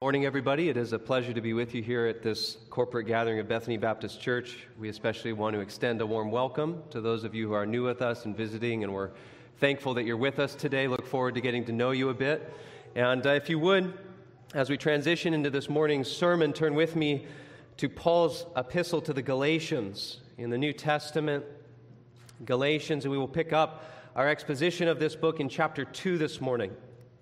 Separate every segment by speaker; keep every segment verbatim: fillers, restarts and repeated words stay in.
Speaker 1: Morning, everybody. It is a pleasure to be with you here at this corporate gathering of Bethany Baptist Church. We especially want to extend a warm welcome to those of you who are new with us and visiting, and we're thankful that you're with us today. Look forward to getting to know you a bit. And uh, if you would, as we transition into this morning's sermon, turn with me to Paul's epistle to the Galatians in the New Testament, Galatians, and we will pick up our exposition of this book in chapter two this morning.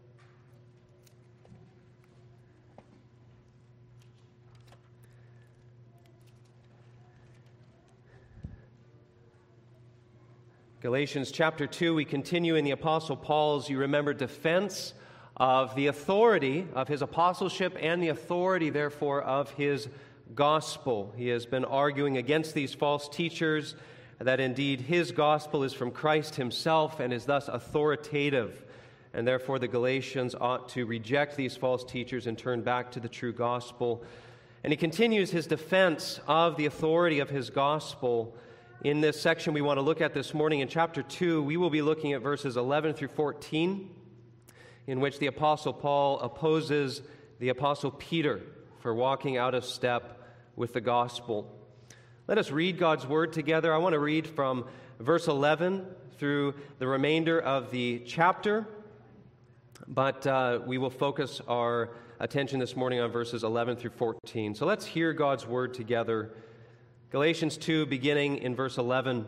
Speaker 1: Galatians chapter two, we continue in the Apostle Paul's, you remember, defense of the authority of his apostleship and the authority, therefore, of his gospel. He has been arguing against these false teachers that indeed his gospel is from Christ himself and is thus authoritative, and therefore the Galatians ought to reject these false teachers and turn back to the true gospel. And he continues his defense of the authority of his gospel. In this section we want to look at this morning, in chapter two, we will be looking at verses eleven through fourteen, in which the Apostle Paul opposes the Apostle Peter for walking out of step with the gospel. Let us read God's word together. I want to read from verse eleven through the remainder of the chapter, but uh, we will focus our attention this morning on verses eleven through fourteen. So let's hear God's word together. Galatians two, beginning in verse eleven.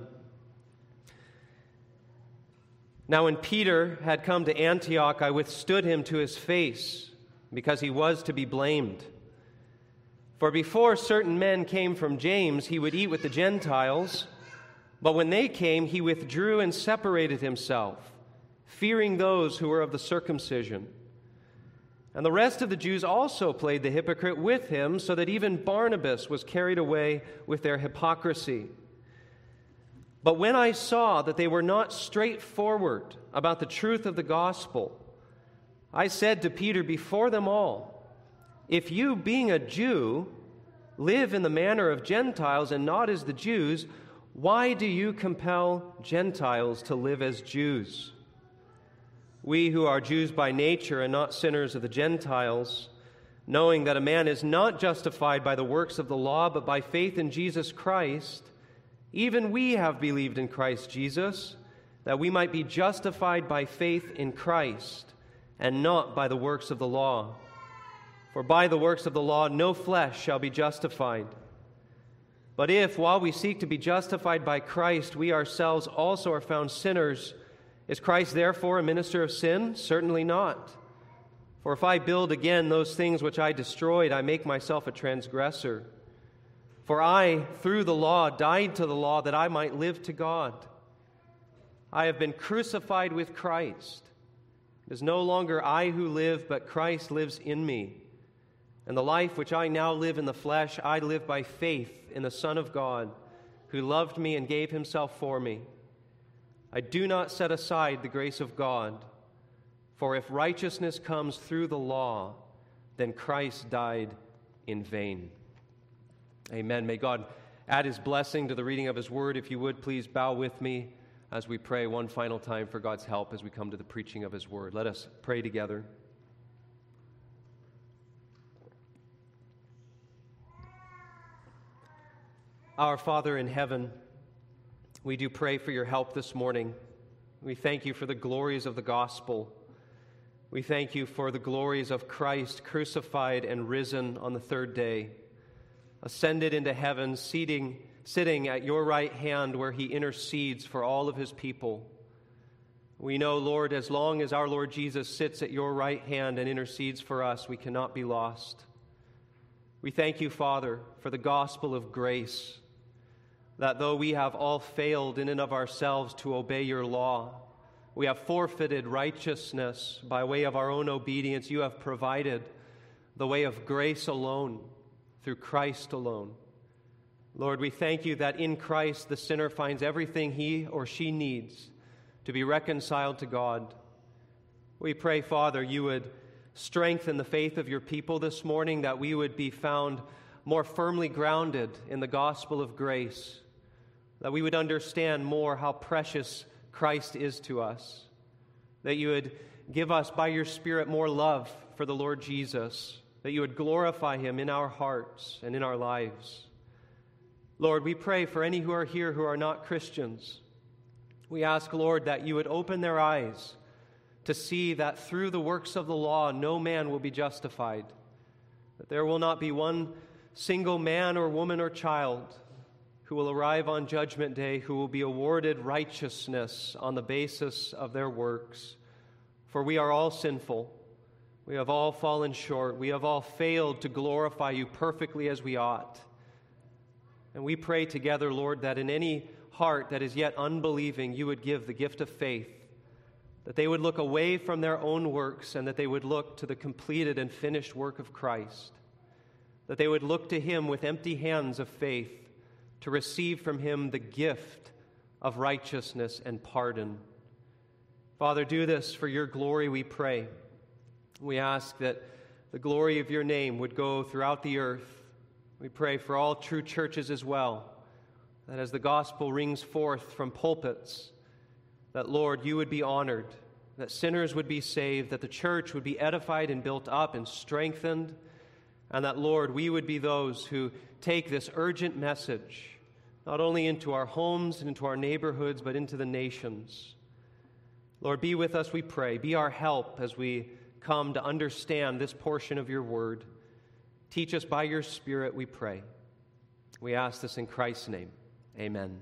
Speaker 1: Now when Peter had come to Antioch, I withstood him to his face, because he was to be blamed. For before certain men came from James, he would eat with the Gentiles, but when they came, he withdrew and separated himself, fearing those who were of the circumcision. And the rest of the Jews also played the hypocrite with him, so that even Barnabas was carried away with their hypocrisy. But when I saw that they were not straightforward about the truth of the gospel, I said to Peter before them all, if you, being a Jew, live in the manner of Gentiles and not as the Jews, why do you compel Gentiles to live as Jews? We who are Jews by nature and not sinners of the Gentiles, knowing that a man is not justified by the works of the law, but by faith in Jesus Christ, even we have believed in Christ Jesus, that we might be justified by faith in Christ, and not by the works of the law. For by the works of the law no flesh shall be justified. But if, while we seek to be justified by Christ, we ourselves also are found sinners, is Christ therefore a minister of sin? Certainly not. For if I build again those things which I destroyed, I make myself a transgressor. For I, through the law, died to the law that I might live to God. I have been crucified with Christ. It is no longer I who live, but Christ lives in me. And the life which I now live in the flesh, I live by faith in the Son of God, who loved me and gave himself for me. I do not set aside the grace of God, for if righteousness comes through the law, then Christ died in vain. Amen. May God add his blessing to the reading of his word. If you would, please bow with me as we pray one final time for God's help as we come to the preaching of his word. Let us pray together. Our Father in heaven, we do pray for your help this morning. We thank you for the glories of the gospel. We thank you for the glories of Christ crucified and risen on the third day, ascended into heaven, seating, sitting at your right hand where he intercedes for all of his people. We know, Lord, as long as our Lord Jesus sits at your right hand and intercedes for us, we cannot be lost. We thank you, Father, for the gospel of grace, that though we have all failed in and of ourselves to obey your law, we have forfeited righteousness by way of our own obedience. You have provided the way of grace alone, through Christ alone. Lord, we thank you that in Christ the sinner finds everything he or she needs to be reconciled to God. We pray, Father, you would strengthen the faith of your people this morning, that we would be found more firmly grounded in the gospel of grace, that we would understand more how precious Christ is to us, that you would give us by your Spirit more love for the Lord Jesus, that you would glorify him in our hearts and in our lives. Lord, we pray for any who are here who are not Christians. We ask, Lord, that you would open their eyes to see that through the works of the law no man will be justified, that there will not be one single man or woman or child who will arrive on Judgment Day who will be awarded righteousness on the basis of their works. For we are all sinful. We have all fallen short. We have all failed to glorify you perfectly as we ought. And we pray together, Lord, that in any heart that is yet unbelieving, you would give the gift of faith, that they would look away from their own works and that they would look to the completed and finished work of Christ, that they would look to him with empty hands of faith to receive from him the gift of righteousness and pardon. Father, do this for your glory, we pray. We ask that the glory of your name would go throughout the earth. We pray for all true churches as well, that as the gospel rings forth from pulpits, that, Lord, you would be honored, that sinners would be saved, that the church would be edified and built up and strengthened, and that, Lord, we would be those who take this urgent message not only into our homes and into our neighborhoods, but into the nations. Lord, be with us, we pray. Be our help as we come to understand this portion of your word. Teach us by your Spirit, we pray. We ask this in Christ's name. Amen.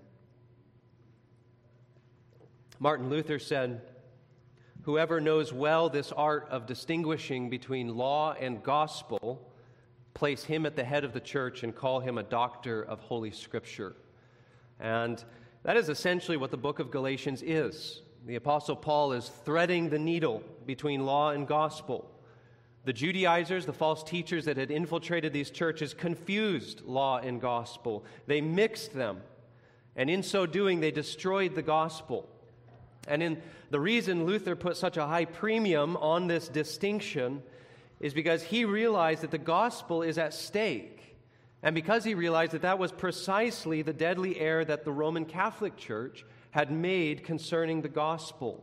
Speaker 1: Martin Luther said, "Whoever knows well this art of distinguishing between law and gospel, place him at the head of the church and call him a doctor of Holy Scripture." And that is essentially what the book of Galatians is. The Apostle Paul is threading the needle between law and gospel. The Judaizers, the false teachers that had infiltrated these churches, confused law and gospel. They mixed them, and in so doing, they destroyed the gospel. And in the reason Luther put such a high premium on this distinction is because he realized that the gospel is at stake, and because he realized that that was precisely the deadly error that the Roman Catholic Church had made concerning the gospel.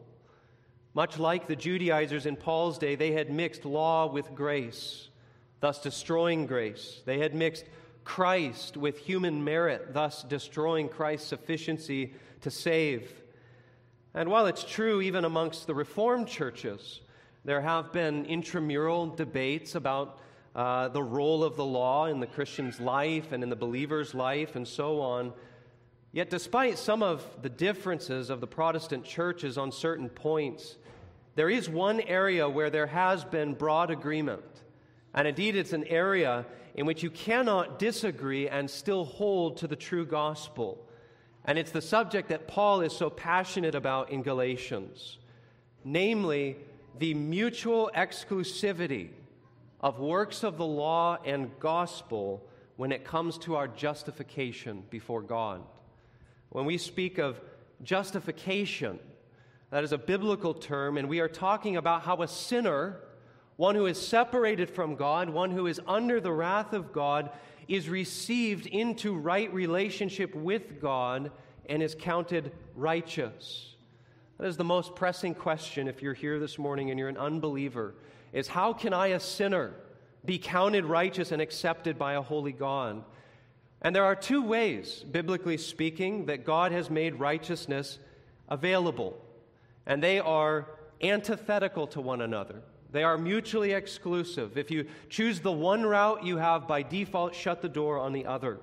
Speaker 1: Much like the Judaizers in Paul's day, they had mixed law with grace, thus destroying grace. They had mixed Christ with human merit, thus destroying Christ's sufficiency to save. And while it's true even amongst the Reformed churches, there have been intramural debates about uh, the role of the law in the Christian's life and in the believer's life and so on. Yet despite some of the differences of the Protestant churches on certain points, there is one area where there has been broad agreement. And indeed, it's an area in which you cannot disagree and still hold to the true gospel. And it's the subject that Paul is so passionate about in Galatians, namely the mutual exclusivity of works of the law and gospel when it comes to our justification before God. When we speak of justification, that is a biblical term, and we are talking about how a sinner, one who is separated from God, one who is under the wrath of God, is received into right relationship with God and is counted righteous. That is the most pressing question if you're here this morning and you're an unbeliever, is how can I, a sinner, be counted righteous and accepted by a holy God? And there are two ways, biblically speaking, that God has made righteousness available. And they are antithetical to one another. They are mutually exclusive. If you choose the one route, you have by default shut the door on the other.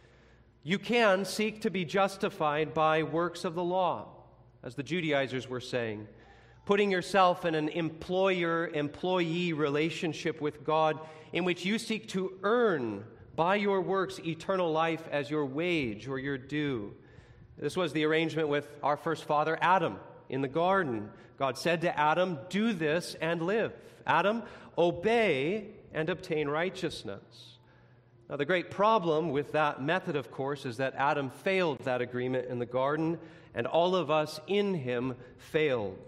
Speaker 1: You can seek to be justified by works of the law, as the Judaizers were saying, putting yourself in an employer-employee relationship with God in which you seek to earn by your works eternal life as your wage or your due. This was the arrangement with our first father, Adam, in the garden. God said to Adam, "Do this and live." Adam, obey and obtain righteousness. Now, the great problem with that method, of course, is that Adam failed that agreement in the garden, and all of us in him failed.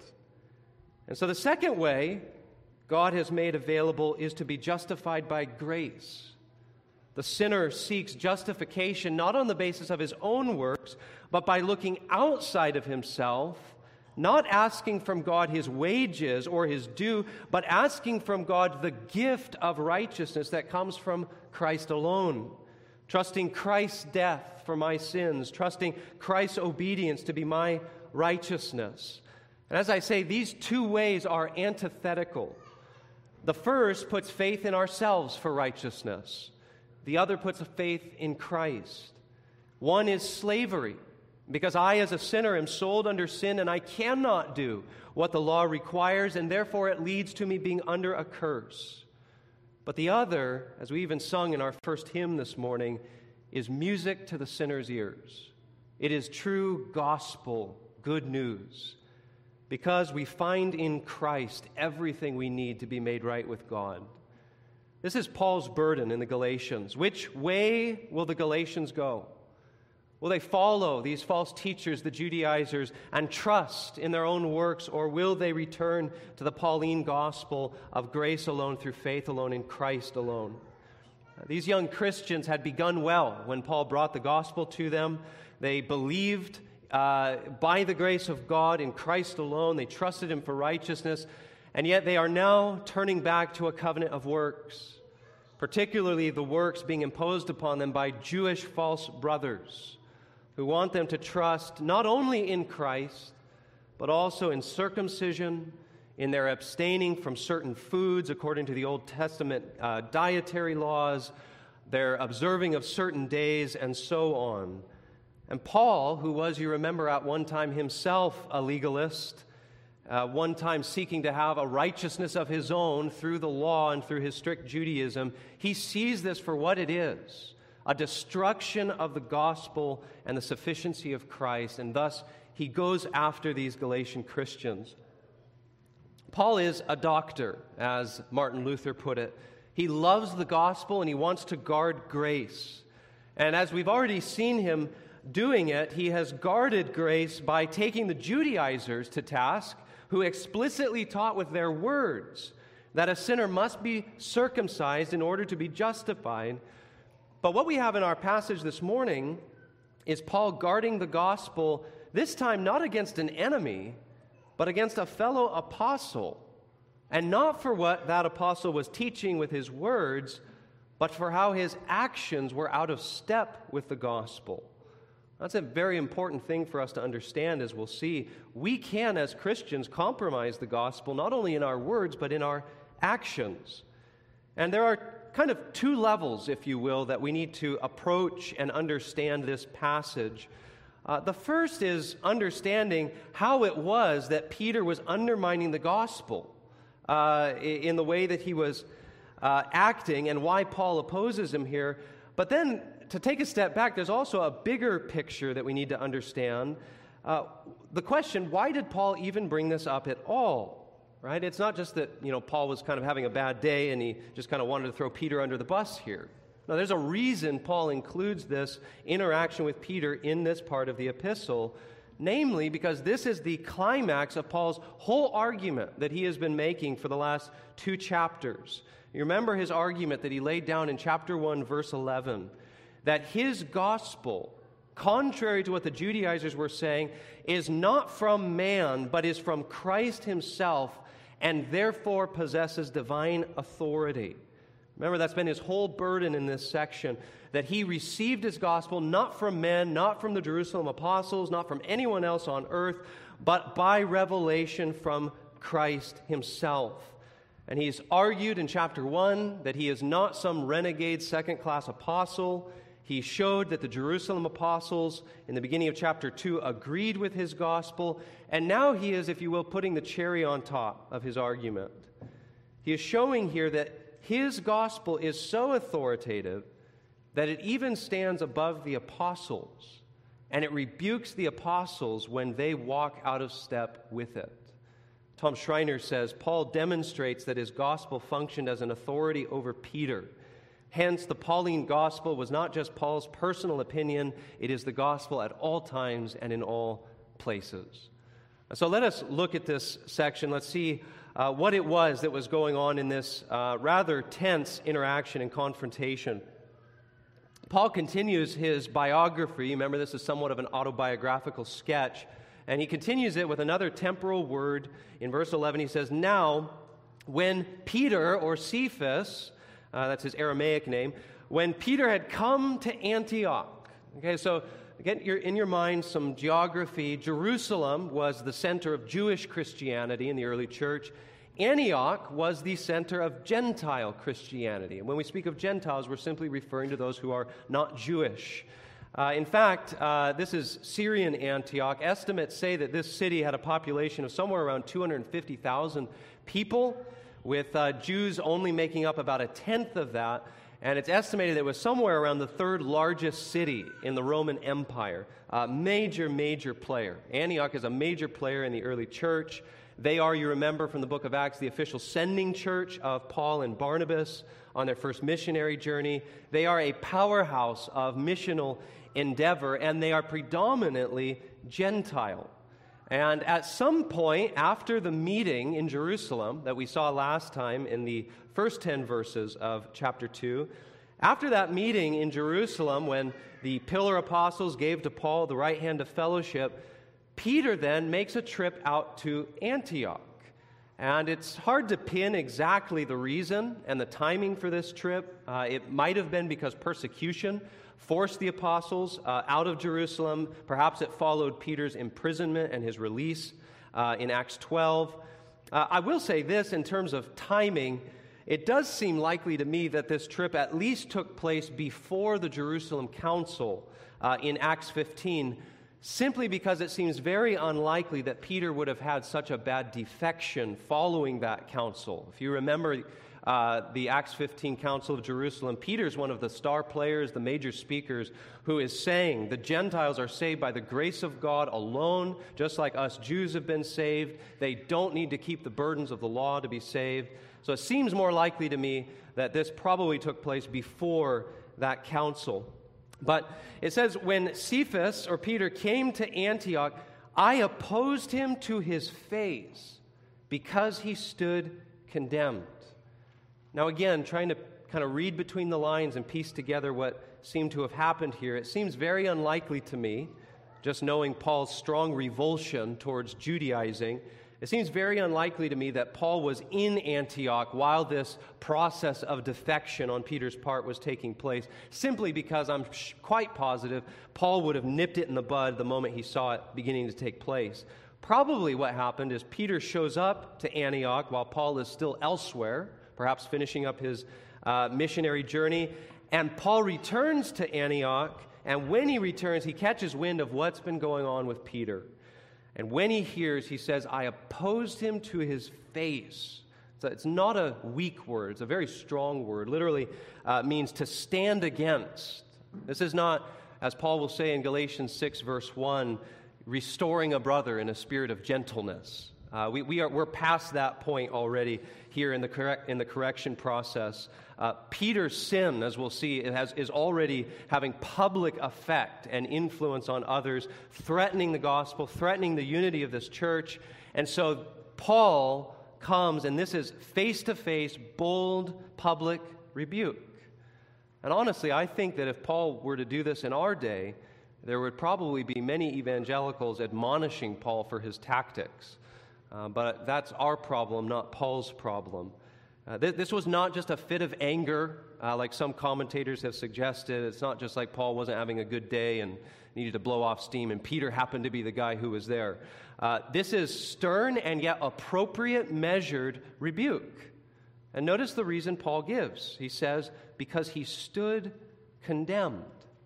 Speaker 1: And so the second way God has made available is to be justified by grace. The sinner seeks justification not on the basis of his own works, but by looking outside of himself not asking from God his wages or his due, but asking from God the gift of righteousness that comes from Christ alone. Trusting Christ's death for my sins, trusting Christ's obedience to be my righteousness. And as I say, these two ways are antithetical. The first puts faith in ourselves for righteousness. The other puts a faith in Christ. One is slavery, because I as a sinner am sold under sin and I cannot do what the law requires, and therefore it leads to me being under a curse. But the other, as we even sung in our first hymn this morning, is music to the sinner's ears. It is true gospel, good news, because we find in Christ everything we need to be made right with God. This is Paul's burden in the Galatians. Which way will the Galatians go? Will they follow these false teachers, the Judaizers, and trust in their own works, or will they return to the Pauline gospel of grace alone, through faith alone, in Christ alone? These young Christians had begun well when Paul brought the gospel to them. They believed uh, by the grace of God in Christ alone. They trusted him for righteousness, and yet they are now turning back to a covenant of works, particularly the works being imposed upon them by Jewish false brothers, who want them to trust not only in Christ, but also in circumcision, in their abstaining from certain foods according to the Old Testament uh, dietary laws, their observing of certain days, and so on. And Paul, who was, you remember, at one time himself a legalist, uh, one time seeking to have a righteousness of his own through the law and through his strict Judaism, he sees this for what it is, a destruction of the gospel and the sufficiency of Christ, and thus he goes after these Galatian Christians. Paul is a doctor, as Martin Luther put it. He loves the gospel and he wants to guard grace. And as we've already seen him doing it, he has guarded grace by taking the Judaizers to task, who explicitly taught with their words that a sinner must be circumcised in order to be justified. But what we have in our passage this morning is Paul guarding the gospel, this time not against an enemy, but against a fellow apostle, and not for what that apostle was teaching with his words, but for how his actions were out of step with the gospel. That's a very important thing for us to understand, as we'll see. We can, as Christians, compromise the gospel, not only in our words, but in our actions. And there are kind of two levels, if you will, that we need to approach and understand this passage. Uh, the first is understanding how it was that Peter was undermining the gospel uh, in the way that he was uh, acting, and why Paul opposes him here. But then, to take a step back, there's also a bigger picture that we need to understand. Uh, the question, why did Paul even bring this up at all? Right? It's not just that, you know, Paul was kind of having a bad day and he just kind of wanted to throw Peter under the bus here. No, there's a reason Paul includes this interaction with Peter in this part of the epistle, namely because this is the climax of Paul's whole argument that he has been making for the last two chapters. You remember his argument that he laid down in chapter one, verse eleven, that his gospel, contrary to what the Judaizers were saying, is not from man, but is from Christ himself, and therefore possesses divine authority. Remember, that's been his whole burden in this section, that he received his gospel not from men, not from the Jerusalem apostles, not from anyone else on earth, but by revelation from Christ himself. And he's argued in chapter one that he is not some renegade second-class apostle. He showed that the Jerusalem apostles in the beginning of chapter two agreed with his gospel, and now he is, if you will, putting the cherry on top of his argument. He is showing here that his gospel is so authoritative that it even stands above the apostles, and it rebukes the apostles when they walk out of step with it. Tom Schreiner says, Paul demonstrates that his gospel functioned as an authority over Peter. Hence, the Pauline gospel was not just Paul's personal opinion, it is the gospel at all times and in all places. So let us look at this section. Let's see uh, what it was that was going on in this uh, rather tense interaction and confrontation. Paul continues his biography. Remember, this is somewhat of an autobiographical sketch. And he continues it with another temporal word. In verse eleven, he says, "Now, when Peter," or Cephas, uh, that's his Aramaic name, "when Peter had come to Antioch." Okay, so again, you're in your mind some geography. Jerusalem was the center of Jewish Christianity in the early church. Antioch was the center of Gentile Christianity. And when we speak of Gentiles, we're simply referring to those who are not Jewish. Uh, in fact, uh, this is Syrian Antioch. Estimates say that this city had a population of somewhere around two hundred fifty thousand people, with uh, Jews only making up about a tenth of that. And it's estimated that it was somewhere around the third largest city in the Roman Empire. Uh, major, major player. Antioch is a major player in the early church. They are, you remember from the book of Acts, the official sending church of Paul and Barnabas on their first missionary journey. They are a powerhouse of missional endeavor, and they are predominantly Gentile. And at some point after the meeting in Jerusalem that we saw last time in the first ten verses of chapter two, after that meeting in Jerusalem when the pillar apostles gave to Paul the right hand of fellowship, Peter then makes a trip out to Antioch. And it's hard to pin exactly the reason and the timing for this trip. Uh, it might have been because persecution forced the apostles uh, out of Jerusalem. Perhaps it followed Peter's imprisonment and his release uh, in Acts twelve. Uh, I will say this in terms of timing. It does seem likely to me that this trip at least took place before the Jerusalem Council uh, in Acts fifteen, simply because it seems very unlikely that Peter would have had such a bad defection following that council. If you remember uh, the Acts fifteen Council of Jerusalem, Peter's one of the star players, the major speakers, who is saying the Gentiles are saved by the grace of God alone, just like us Jews have been saved. They don't need to keep the burdens of the law to be saved. So it seems more likely to me that this probably took place before that council. But it says, when Cephas, or Peter, came to Antioch, I opposed him to his face because he stood condemned. Now again, trying to kind of read between the lines and piece together what seemed to have happened here, it seems very unlikely to me, just knowing Paul's strong revulsion towards Judaizing, it seems very unlikely to me that Paul was in Antioch while this process of defection on Peter's part was taking place, simply because I'm quite positive Paul would have nipped it in the bud the moment he saw it beginning to take place. Probably what happened is Peter shows up to Antioch while Paul is still elsewhere, perhaps finishing up his uh, missionary journey, and Paul returns to Antioch, and when he returns, he catches wind of what's been going on with Peter. And when he hears, he says, I opposed him to his face. So it's not a weak word. It's a very strong word. Literally uh, means to stand against. This is not, as Paul will say in Galatians six, verse one, restoring a brother in a spirit of gentleness. Uh, we, we are, we're past that point already here in the, correct, in the correction process. Uh, Peter's sin, as we'll see, it has, is already having public effect and influence on others, threatening the gospel, threatening the unity of this church. And so Paul comes, and this is face-to-face, bold, public rebuke. And honestly, I think that if Paul were to do this in our day, there would probably be many evangelicals admonishing Paul for his tactics. Uh, but that's our problem, not Paul's problem. Uh, th- this was not just a fit of anger, uh, like some commentators have suggested. It's not just like Paul wasn't having a good day and needed to blow off steam, and Peter happened to be the guy who was there. Uh, this is stern and yet appropriate, measured rebuke. And notice the reason Paul gives. He says, because he stood condemned.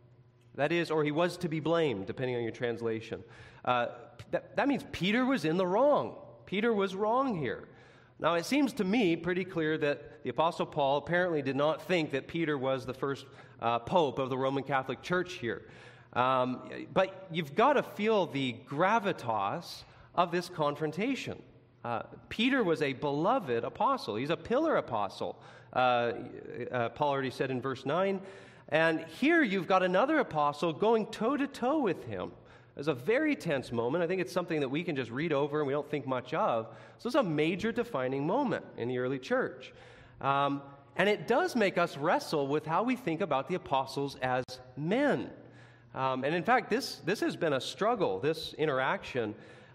Speaker 1: That is, or he was to be blamed, depending on your translation. Uh, that, that means Peter was in the wrong. Peter was wrong here. Now, it seems to me pretty clear that the Apostle Paul apparently did not think that Peter was the first uh, pope of the Roman Catholic Church here. Um, but you've got to feel the gravitas of this confrontation. Uh, Peter was a beloved apostle. He's a pillar apostle, uh, uh, Paul already said in verse nine. And here you've got another apostle going toe-to-toe with him. It's a very tense moment. I think it's something that we can just read over and we don't think much of. So it's a major defining moment in the early church. Um, and it does make us wrestle with how we think about the apostles as men. Um, and in fact, this, this has been a struggle, this interaction.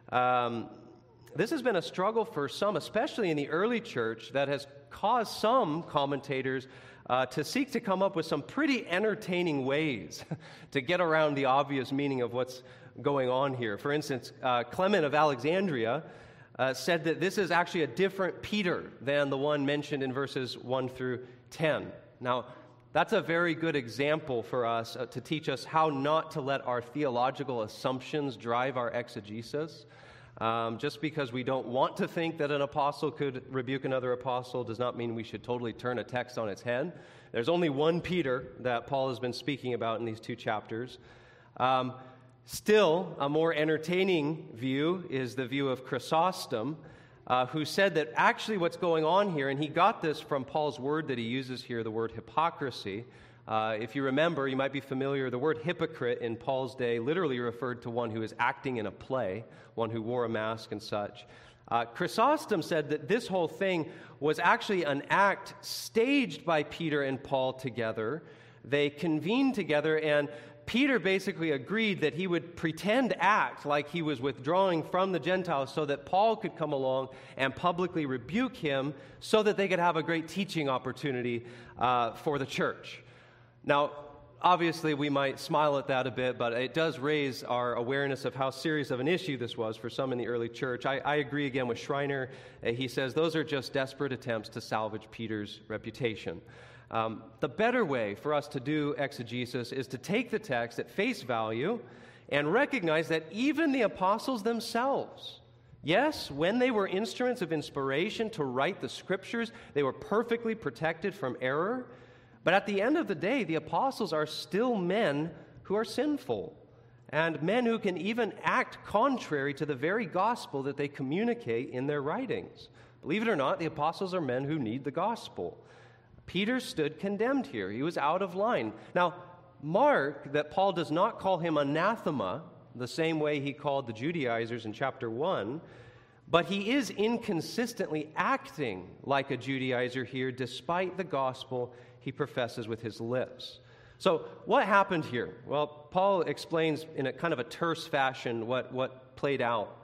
Speaker 1: Um, this has been a struggle for some, especially in the early church, that has caused some commentators uh, to seek to come up with some pretty entertaining ways to get around the obvious meaning of what's going on here. For instance, uh, Clement of Alexandria uh, said that this is actually a different Peter than the one mentioned in verses one through ten. Now, that's a very good example for us uh, to teach us how not to let our theological assumptions drive our exegesis. Um, just because we don't want to think that an apostle could rebuke another apostle does not mean we should totally turn a text on its head. There's only one Peter that Paul has been speaking about in these two chapters. Um, still, a more entertaining view is the view of Chrysostom, Uh, who said that actually what's going on here, and he got this from Paul's word that he uses here, the word hypocrisy. Uh, if you remember, you might be familiar, the word hypocrite in Paul's day literally referred to one who is acting in a play, one who wore a mask and such. Uh, Chrysostom said that this whole thing was actually an act staged by Peter and Paul together. They convened together, and Peter basically agreed that he would pretend to act like he was withdrawing from the Gentiles so that Paul could come along and publicly rebuke him so that they could have a great teaching opportunity uh, for the church. Now, obviously, we might smile at that a bit, but it does raise our awareness of how serious of an issue this was for some in the early church. I, I agree again with Schreiner. Uh, he says those are just desperate attempts to salvage Peter's reputation. Um, the better way for us to do exegesis is to take the text at face value and recognize that even the apostles themselves, yes, when they were instruments of inspiration to write the scriptures, they were perfectly protected from error. But at the end of the day, the apostles are still men who are sinful, and men who can even act contrary to the very gospel that they communicate in their writings. Believe it or not, the apostles are men who need the gospel. Peter stood condemned here. He was out of line. Now, mark that Paul does not call him anathema the same way he called the Judaizers in chapter one, but he is inconsistently acting like a Judaizer here despite the gospel he professes with his lips. So what happened here? Well, Paul explains in a kind of a terse fashion what, what played out.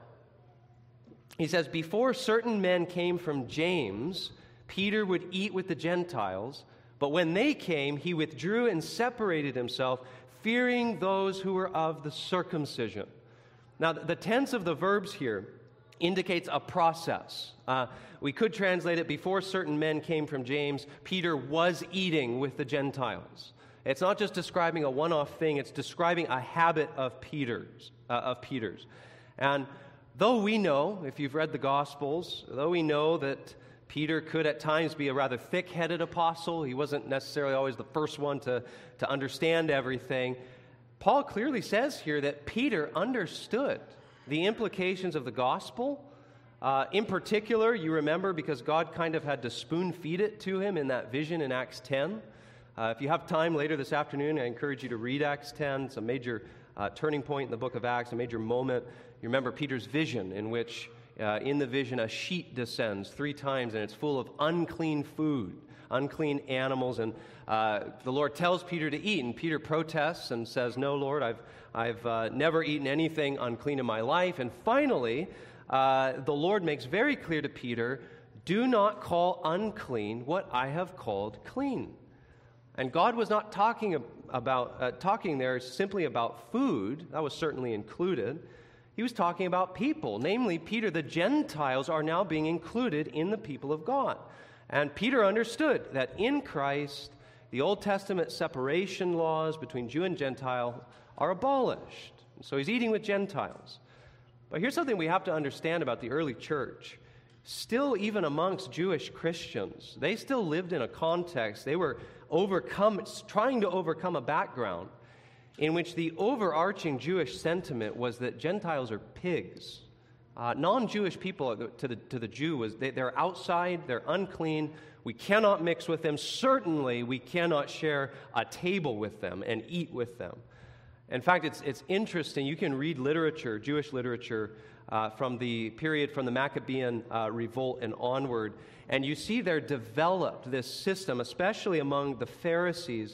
Speaker 1: He says, before certain men came from James, Peter would eat with the Gentiles, but when they came, he withdrew and separated himself, fearing those who were of the circumcision. Now, the tense of the verbs here indicates a process. Uh, we could translate it, before certain men came from James, Peter was eating with the Gentiles. It's not just describing a one-off thing, it's describing a habit of Peter's. Uh, of Peter's. And though we know, if you've read the Gospels, though we know that Peter could at times be a rather thick-headed apostle, he wasn't necessarily always the first one to, to understand everything, Paul clearly says here that Peter understood the implications of the gospel. Uh, in particular, you remember, because God kind of had to spoon-feed it to him in that vision in Acts ten. Uh, if you have time later this afternoon, I encourage you to read Acts ten. It's a major uh, turning point in the book of Acts, a major moment. You remember Peter's vision in which Uh, in the vision, a sheet descends three times, and it's full of unclean food, unclean animals, and uh, the Lord tells Peter to eat, and Peter protests and says, no, Lord, I've, I've uh, never eaten anything unclean in my life. And finally, uh, the Lord makes very clear to Peter, do not call unclean what I have called clean. And God was not talking about uh, talking there simply about food. That was certainly included. He was talking about people, namely Peter. The Gentiles are now being included in the people of God. And Peter understood that in Christ, the Old Testament separation laws between Jew and Gentile are abolished. So he's eating with Gentiles. But here's something we have to understand about the early church. Still, even amongst Jewish Christians, they still lived in a context. They were overcome, trying to overcome a background in which the overarching Jewish sentiment was that Gentiles are pigs. Uh, non-Jewish people to the, to the Jew, was they, they're outside, they're unclean, we cannot mix with them, certainly we cannot share a table with them and eat with them. In fact, it's, it's interesting, you can read literature, Jewish literature, uh, from the period from the Maccabean uh, revolt and onward, and you see there developed this system, especially among the Pharisees,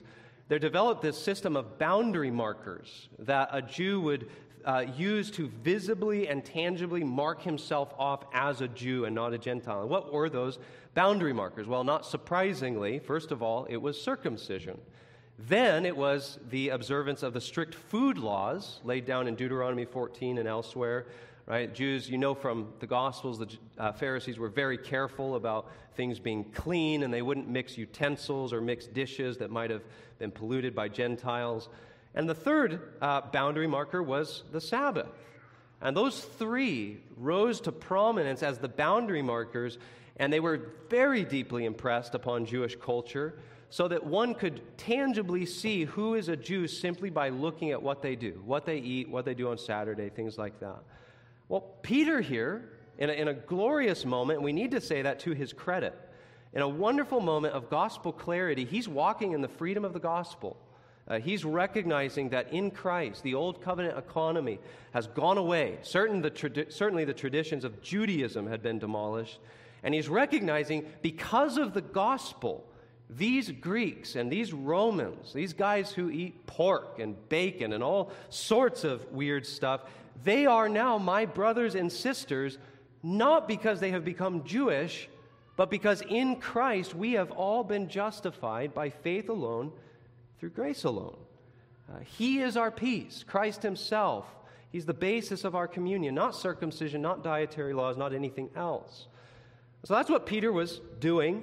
Speaker 1: there developed this system of boundary markers that a Jew would uh, use to visibly and tangibly mark himself off as a Jew and not a Gentile. And what were those boundary markers? Well, not surprisingly, first of all, it was circumcision. Then it was the observance of the strict food laws laid down in Deuteronomy fourteen and elsewhere. Right? Jews, you know from the Gospels, the uh, Pharisees were very careful about things being clean, and they wouldn't mix utensils or mix dishes that might have been polluted by Gentiles. And the third uh, boundary marker was the Sabbath. And those three rose to prominence as the boundary markers, and they were very deeply impressed upon Jewish culture, so that one could tangibly see who is a Jew simply by looking at what they do, what they eat, what they do on Saturday, things like that. Well, Peter here, in a, in a glorious moment, and we need to say that to his credit, in a wonderful moment of gospel clarity, he's walking in the freedom of the gospel. Uh, he's recognizing that in Christ, the old covenant economy has gone away. Certain the tradi- certainly the traditions of Judaism had been demolished. And he's recognizing because of the gospel, these Greeks and these Romans, these guys who eat pork and bacon and all sorts of weird stuff, they are now my brothers and sisters, not because they have become Jewish, but because in Christ we have all been justified by faith alone, through grace alone. Uh, he is our peace, Christ himself. He's the basis of our communion, not circumcision, not dietary laws, not anything else. So that's what Peter was doing.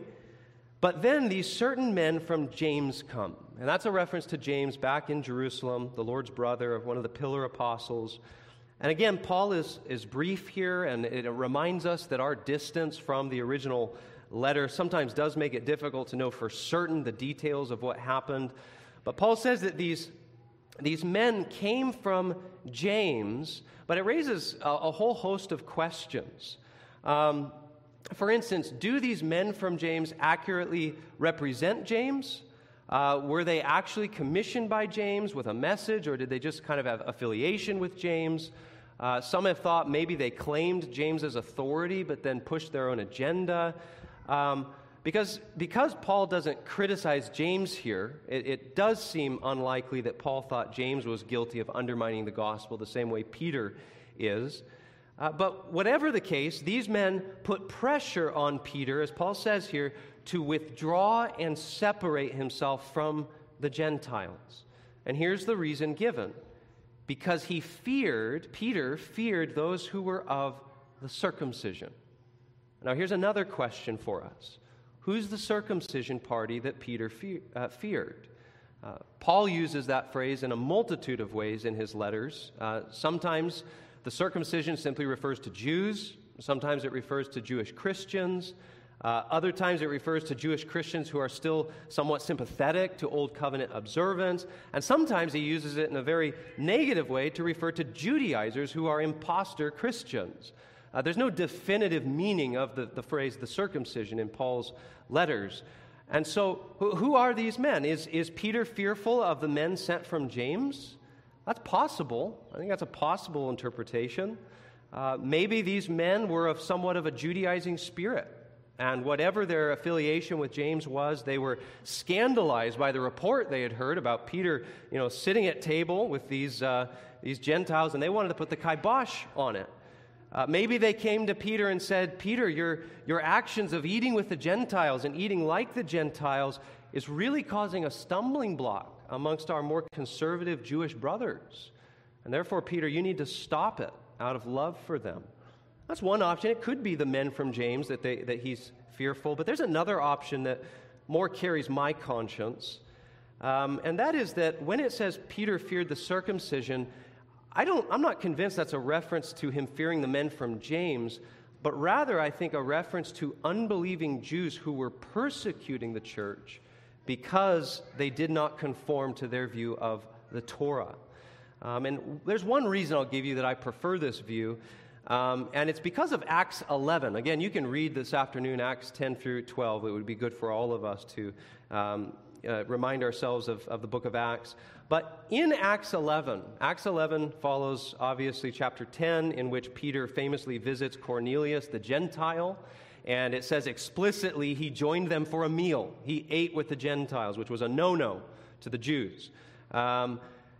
Speaker 1: But then these certain men from James come. And that's a reference to James back in Jerusalem, the Lord's brother, one of the pillar apostles. And again, Paul is, is brief here, and it reminds us that our distance from the original letter sometimes does make it difficult to know for certain the details of what happened. But Paul says that these, these men came from James, but it raises a, a whole host of questions. Um, for instance, do these men from James accurately represent James? Uh, were they actually commissioned by James with a message, or did they just kind of have affiliation with James? Uh, some have thought maybe they claimed James's authority, but then pushed their own agenda. Um, because, because Paul doesn't criticize James here, it, it does seem unlikely that Paul thought James was guilty of undermining the gospel the same way Peter is. Uh, but whatever the case, these men put pressure on Peter, as Paul says here, to withdraw and separate himself from the Gentiles. And here's the reason given. Because he feared, Peter feared those who were of the circumcision. Now here's another question for us. Who's the circumcision party that Peter fe- uh, feared? Uh, Paul uses that phrase in a multitude of ways in his letters. Uh, sometimes the circumcision simply refers to Jews. Sometimes it refers to Jewish Christians. Uh, other times it refers to Jewish Christians who are still somewhat sympathetic to Old Covenant observance. And sometimes he uses it in a very negative way to refer to Judaizers who are imposter Christians. Uh, there's no definitive meaning of the, the phrase the circumcision in Paul's letters. And so who, who are these men? Is, is Peter fearful of the men sent from James? That's possible. I think that's a possible interpretation. Uh, maybe these men were of somewhat of a Judaizing spirit. And whatever their affiliation with James was, they were scandalized by the report they had heard about Peter, you know, sitting at table with these uh, these Gentiles, and they wanted to put the kibosh on it. Uh, maybe they came to Peter and said, Peter, your, your actions of eating with the Gentiles and eating like the Gentiles is really causing a stumbling block amongst our more conservative Jewish brothers. And therefore, Peter, you need to stop it out of love for them. That's one option. It could be the men from James that they that he's fearful. But there's another option that more carries my conscience. Um, and that is that when it says Peter feared the circumcision, I don't, I'm not convinced that's a reference to him fearing the men from James, but rather I think a reference to unbelieving Jews who were persecuting the church because they did not conform to their view of the Torah. Um, and there's one reason I'll give you that I prefer this view. Um, and it's because of Acts eleven. Again, you can read this afternoon, Acts ten through twelve. It would be good for all of us to um, uh, remind ourselves of, of the book of Acts. But in Acts eleven, Acts eleven follows, obviously, chapter ten, in which Peter famously visits Cornelius, the Gentile. And it says explicitly he joined them for a meal. He ate with the Gentiles, which was a no-no to the Jews. Um,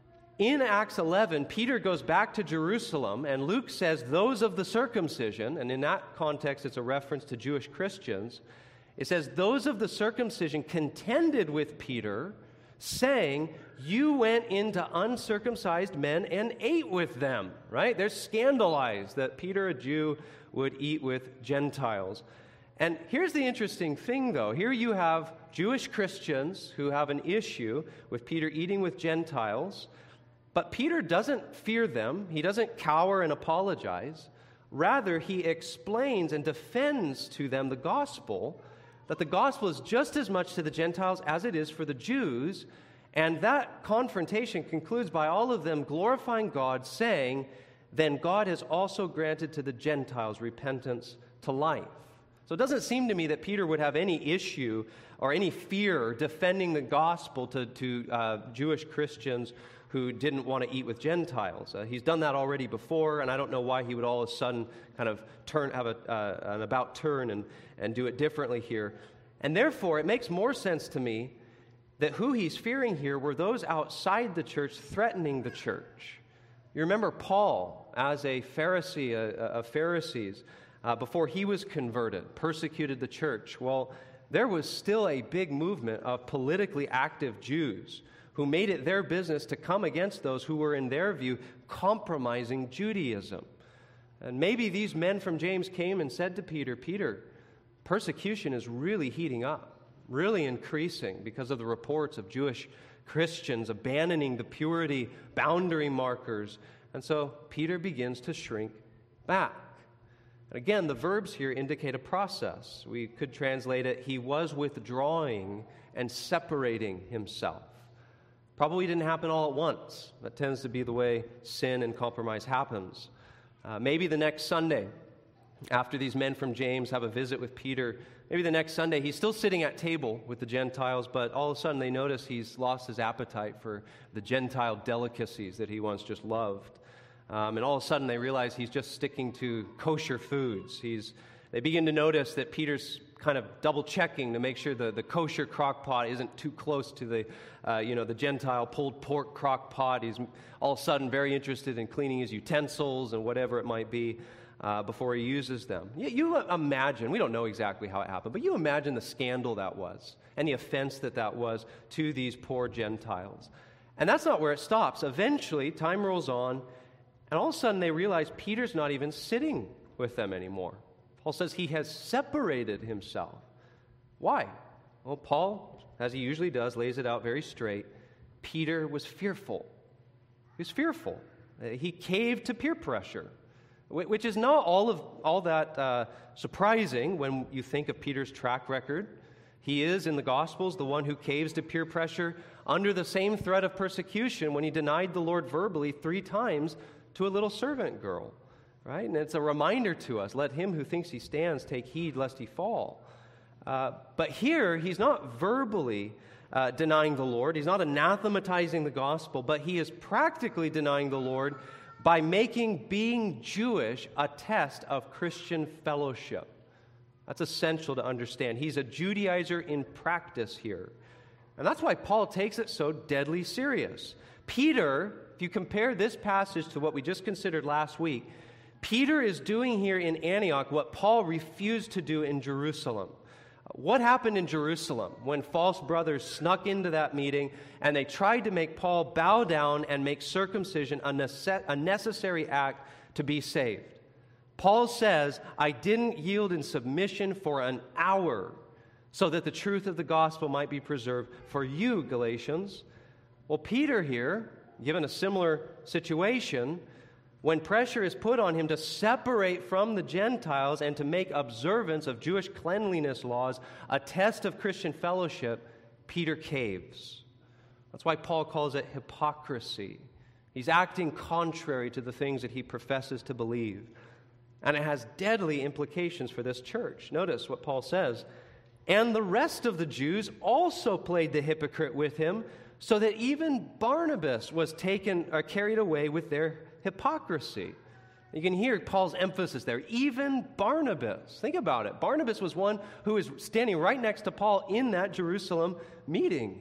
Speaker 1: in Acts eleven, Peter goes back to Jerusalem, and Luke says those of the circumcision, and in that context it's a reference to Jewish Christians. It says those of the circumcision contended with Peter, saying, you went into uncircumcised men and ate with them, right? They're scandalized that Peter, a Jew, would eat with Gentiles. And here's the interesting thing, though. Here you have Jewish Christians who have an issue with Peter eating with Gentiles, but Peter doesn't fear them. He doesn't cower and apologize. Rather, he explains and defends to them the gospel, that the gospel is just as much to the Gentiles as it is for the Jews. And that confrontation concludes by all of them glorifying God, saying, then God has also granted to the Gentiles repentance to life. So it doesn't seem to me that Peter would have any issue or any fear defending the gospel to, to uh, Jewish Christians who didn't want to eat with Gentiles. Uh, he's done that already before, and I don't know why he would all of a sudden kind of turn, have a, uh, an about turn and, and do it differently here. And therefore, it makes more sense to me that who he's fearing here were those outside the church threatening the church. You remember Paul as a Pharisee of Pharisees, uh, before he was converted, persecuted the church. Well, there was still a big movement of politically active Jews who made it their business to come against those who were, in their view, compromising Judaism. And maybe these men from James came and said to Peter, Peter, persecution is really heating up, really increasing because of the reports of Jewish Christians abandoning the purity boundary markers. And so Peter begins to shrink back. And again, the verbs here indicate a process. We could translate it, he was withdrawing and separating himself. Probably didn't happen all at once. That tends to be the way sin and compromise happens. Uh, maybe the next Sunday, after these men from James have a visit with Peter, maybe the next Sunday he's still sitting at table with the Gentiles, but all of a sudden they notice he's lost his appetite for the Gentile delicacies that he once just loved. Um, and all of a sudden they realize he's just sticking to kosher foods. He's, they begin to notice that Peter's kind of double-checking to make sure the, the kosher crock pot isn't too close to the, uh, you know, the Gentile pulled pork crock pot. He's all of a sudden very interested in cleaning his utensils and whatever it might be uh, before he uses them. You, you imagine, we don't know exactly how it happened, but you imagine the scandal that was and the offense that that was to these poor Gentiles. And that's not where it stops. Eventually, time rolls on, and all of a sudden they realize Peter's not even sitting with them anymore. Paul says he has separated himself. Why? Well, Paul, as he usually does, lays it out very straight. Peter was fearful. He was fearful. Uh, he caved to peer pressure, which is not all of all that uh, surprising when you think of Peter's track record. He is, in the Gospels, the one who caves to peer pressure under the same threat of persecution when he denied the Lord verbally three times to a little servant girl. Right? And it's a reminder to us, let him who thinks he stands take heed lest he fall. Uh, but here, he's not verbally uh, denying the Lord. He's not anathematizing the gospel, but he is practically denying the Lord by making being Jewish a test of Christian fellowship. That's essential to understand. He's a Judaizer in practice here. And that's why Paul takes it so deadly serious. Peter, if you compare this passage to what we just considered last week, Peter is doing here in Antioch what Paul refused to do in Jerusalem. What happened in Jerusalem when false brothers snuck into that meeting and they tried to make Paul bow down and make circumcision a, nece- a necessary act to be saved? Paul says, I didn't yield in submission for an hour so that the truth of the gospel might be preserved for you, Galatians. Well, Peter here, given a similar situation, when pressure is put on him to separate from the Gentiles and to make observance of Jewish cleanliness laws a test of Christian fellowship, Peter caves. That's why Paul calls it hypocrisy. He's acting contrary to the things that he professes to believe. And it has deadly implications for this church. Notice what Paul says. And the rest of the Jews also played the hypocrite with him, so that even Barnabas was taken or carried away with their hypocrisy. You can hear Paul's emphasis there. Even Barnabas. Think about it. Barnabas was one who was standing right next to Paul in that Jerusalem meeting.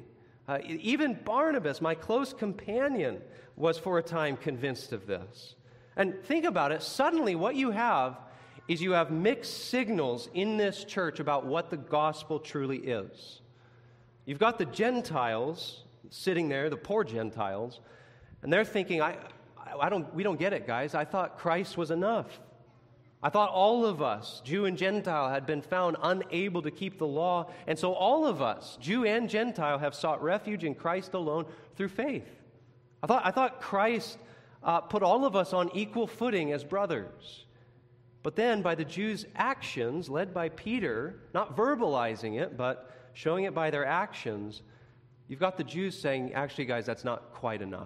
Speaker 1: Uh, even Barnabas, my close companion, was for a time convinced of this. And think about it. Suddenly what you have is you have mixed signals in this church about what the gospel truly is. You've got the Gentiles sitting there, the poor Gentiles, and they're thinking, I, I don't, we don't get it, guys. I thought Christ was enough. I thought all of us, Jew and Gentile, had been found unable to keep the law, and so all of us, Jew and Gentile, have sought refuge in Christ alone through faith. I thought, I thought Christ uh, put all of us on equal footing as brothers. But then, by the Jews' actions, led by Peter, not verbalizing it, but showing it by their actions, you've got the Jews saying, actually, guys, that's not quite enough.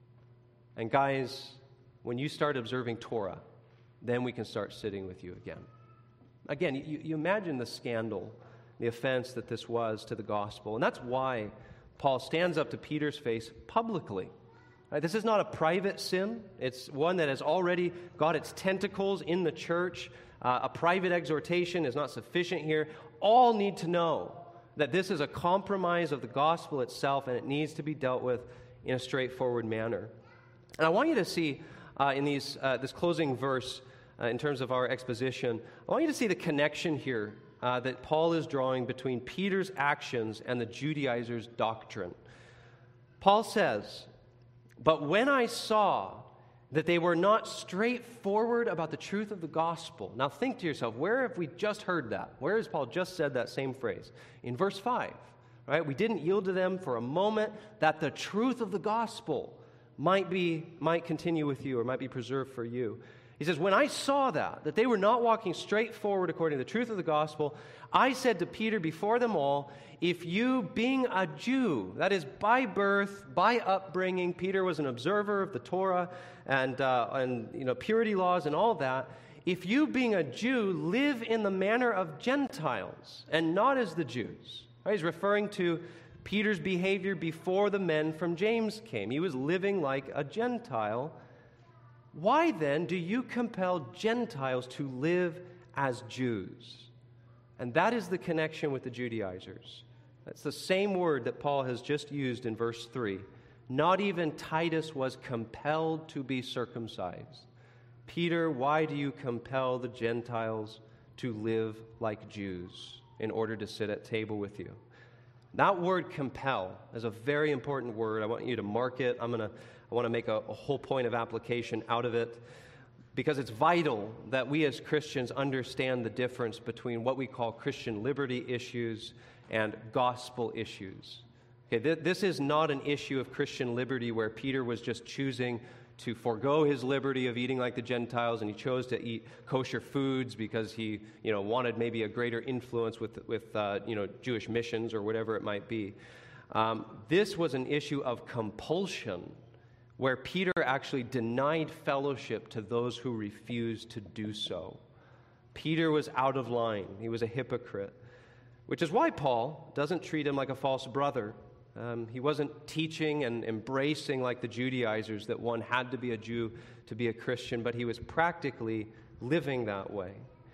Speaker 1: And guys, when you start observing Torah, then we can start sitting with you again. Again, you, you imagine the scandal, the offense that this was to the gospel. And that's why Paul stands up to Peter's face publicly. Right? This is not a private sin. It's one that has already got its tentacles in the church. Uh, a private exhortation is not sufficient here. All need to know that this is a compromise of the gospel itself, and it needs to be dealt with in a straightforward manner. And I want you to see uh, in these uh, this closing verse, uh, in terms of our exposition, I want you to see the connection here uh, that Paul is drawing between Peter's actions and the Judaizers' doctrine. Paul says, "But when I saw that they were not straightforward about the truth of the gospel." Now think to yourself, where have we just heard that? Where has Paul just said that same phrase? In verse five, right? We didn't yield to them for a moment that the truth of the gospel might be, might continue with you or might be preserved for you. He says, when I saw that, that they were not walking straightforward according to the truth of the gospel, I said to Peter before them all, if you, being a Jew, that is by birth, by upbringing, Peter was an observer of the Torah and, uh, and you know, purity laws and all that, if you, being a Jew, live in the manner of Gentiles and not as the Jews. Right? He's referring to Peter's behavior before the men from James came. He was living like a Gentile. Why then do you compel Gentiles to live as Jews? And that is the connection with the Judaizers. That's the same word that Paul has just used in verse three. Not even Titus was compelled to be circumcised. Peter, why do you compel the Gentiles to live like Jews in order to sit at table with you? That word compel is a very important word. I want you to mark it. I'm gonna, I want to make a, a whole point of application out of it because it's vital that we as Christians understand the difference between what we call Christian liberty issues and gospel issues. Okay, th- this is not an issue of Christian liberty where Peter was just choosing to forego his liberty of eating like the Gentiles, and he chose to eat kosher foods because he, you know, wanted maybe a greater influence with, with uh, you know, Jewish missions or whatever it might be. Um, this was an issue of compulsion, where Peter actually denied fellowship to those who refused to do so. Peter was out of line. He was a hypocrite, which is why Paul doesn't treat him like a false brother. Um, he wasn't teaching and embracing like the Judaizers that one had to be a Jew to be a Christian, but he was practically living that way.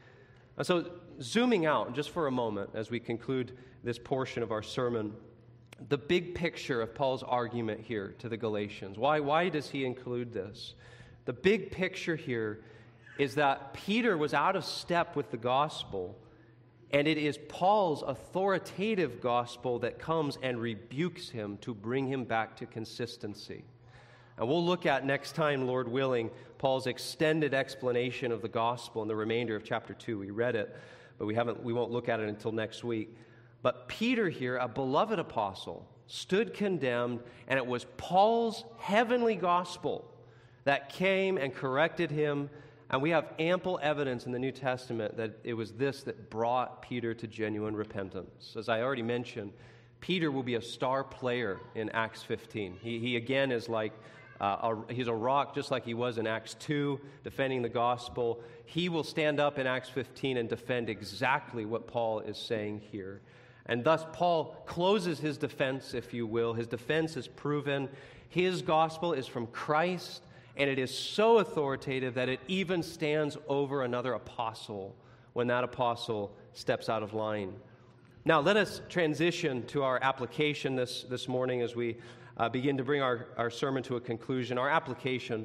Speaker 1: And so zooming out just for a moment as we conclude this portion of our sermon, the big picture of Paul's argument here to the Galatians. Why, why does he include this? The big picture here is that Peter was out of step with the gospel, and it is Paul's authoritative gospel that comes and rebukes him to bring him back to consistency. And we'll look at next time, Lord willing, Paul's extended explanation of the gospel in the remainder of chapter two. We read it, but we haven't. We won't look at it until next week. But Peter here, a beloved apostle, stood condemned, and it was Paul's heavenly gospel that came and corrected him. And we have ample evidence in the New Testament that it was this that brought Peter to genuine repentance. As I already mentioned, Peter will be a star player in Acts fifteen. He, he again is like, uh, a, he's a rock just like he was in Acts two, defending the gospel. He will stand up in Acts fifteen and defend exactly what Paul is saying here. And thus Paul closes his defense, if you will. His defense is proven. His gospel is from Christ, and it is so authoritative that it even stands over another apostle when that apostle steps out of line. Now, let us transition to our application this, this morning as we uh, begin to bring our, our sermon to a conclusion. Our application.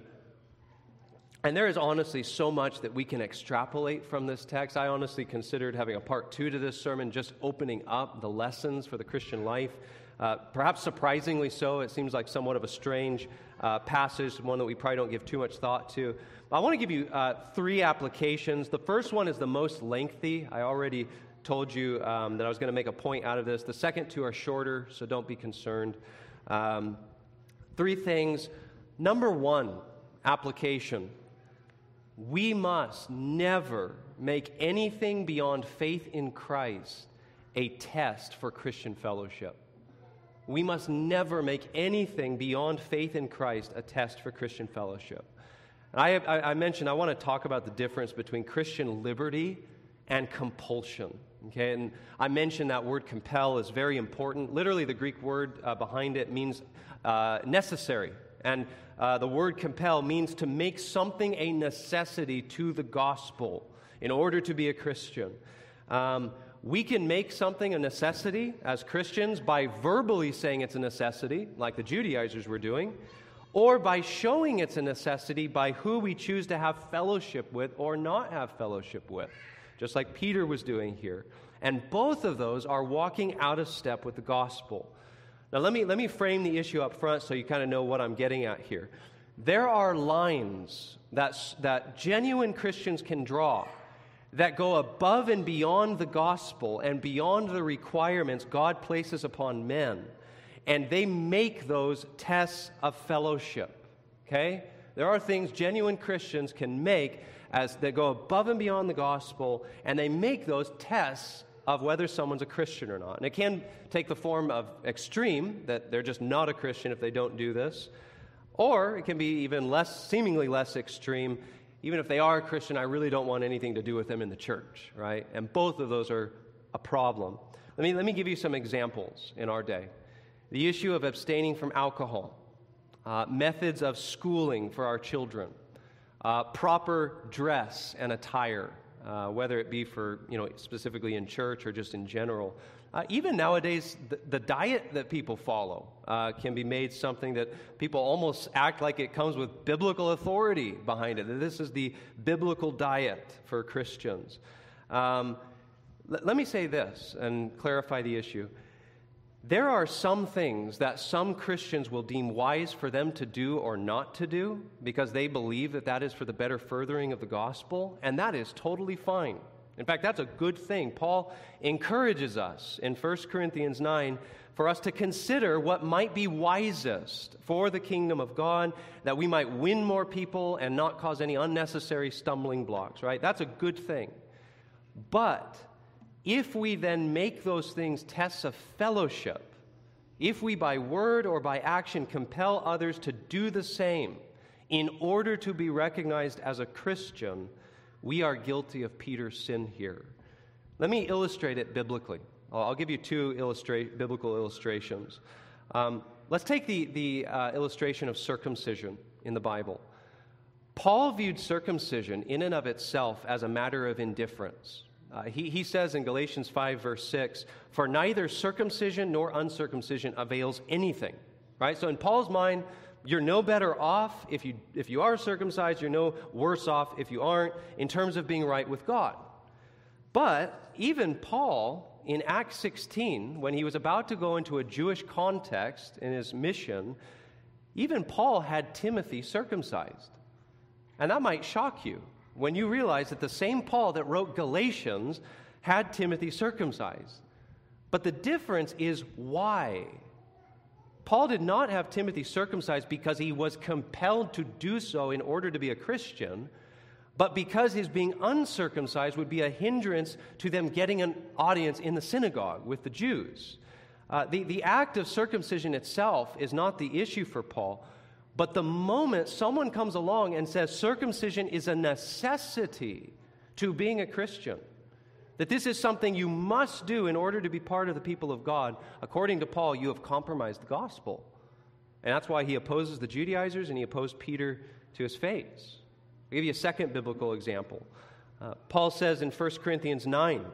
Speaker 1: And there is honestly so much that we can extrapolate from this text. I honestly considered having a part two to this sermon, just opening up the lessons for the Christian life. Uh, perhaps surprisingly so. It seems like somewhat of a strange uh, passage, one that we probably don't give too much thought to. But I want to give you uh, three applications. The first one is the most lengthy. I already told you um, that I was going to make a point out of this. The second two are shorter, so don't be concerned. Um, three things. Number one, application. We must never make anything beyond faith in Christ a test for Christian fellowship. We must never make anything beyond faith in Christ a test for Christian fellowship. And I, I, I mentioned I want to talk about the difference between Christian liberty and compulsion. Okay, and I mentioned that word compel is very important. Literally, the Greek word uh, behind it means uh, necessary. And uh, the word compel means to make something a necessity to the gospel in order to be a Christian. Um, we can make something a necessity as Christians by verbally saying it's a necessity, like the Judaizers were doing, or by showing it's a necessity by who we choose to have fellowship with or not have fellowship with, just like Peter was doing here. And both of those are walking out of step with the gospel. Now, let me let me frame the issue up front so you kind of know what I'm getting at here. There are lines that, that genuine Christians can draw that go above and beyond the gospel and beyond the requirements God places upon men, and they make those tests of fellowship, okay? There are things genuine Christians can make as that go above and beyond the gospel, and they make those tests of whether someone's a Christian or not. And it can take the form of extreme, that they're just not a Christian if they don't do this, or it can be even less, seemingly less extreme. Even if they are a Christian, I really don't want anything to do with them in the church, right? And both of those are a problem. Let me, let me give you some examples in our day. The issue of abstaining from alcohol, uh, methods of schooling for our children, uh, proper dress and attire, uh, whether it be for, you know, specifically in church or just in general. Uh, even nowadays, the, the diet that people follow uh, can be made something that people almost act like it comes with biblical authority behind it. That this is the biblical diet for Christians. Um, l- let me say this and clarify the issue. There are some things that some Christians will deem wise for them to do or not to do because they believe that that is for the better furthering of the gospel, and that is totally fine. In fact, that's a good thing. Paul encourages us in First Corinthians nine for us to consider what might be wisest for the kingdom of God, that we might win more people and not cause any unnecessary stumbling blocks, right? That's a good thing. But if we then make those things tests of fellowship, if we by word or by action compel others to do the same in order to be recognized as a Christian, we are guilty of Peter's sin here. Let me illustrate it biblically. I'll give you two illustrate, biblical illustrations. Um, let's take the, the uh, illustration of circumcision in the Bible. Paul viewed circumcision in and of itself as a matter of indifference. Uh, he, he says in Galatians five, verse six, "For neither circumcision nor uncircumcision avails anything." Right? So in Paul's mind, you're no better off if you if you are circumcised. You're no worse off if you aren't in terms of being right with God. But even Paul, in Acts sixteen, when he was about to go into a Jewish context in his mission, even Paul had Timothy circumcised. And that might shock you when you realize that the same Paul that wrote Galatians had Timothy circumcised. But the difference is why. Paul did not have Timothy circumcised because he was compelled to do so in order to be a Christian, but because his being uncircumcised would be a hindrance to them getting an audience in the synagogue with the Jews. Uh, the, the act of circumcision itself is not the issue for Paul, but the moment someone comes along and says circumcision is a necessity to being a Christian, that this is something you must do in order to be part of the people of God, according to Paul, you have compromised the gospel. And that's why he opposes the Judaizers and he opposed Peter to his face. I'll give you a second biblical example. Uh, Paul says in First Corinthians nine,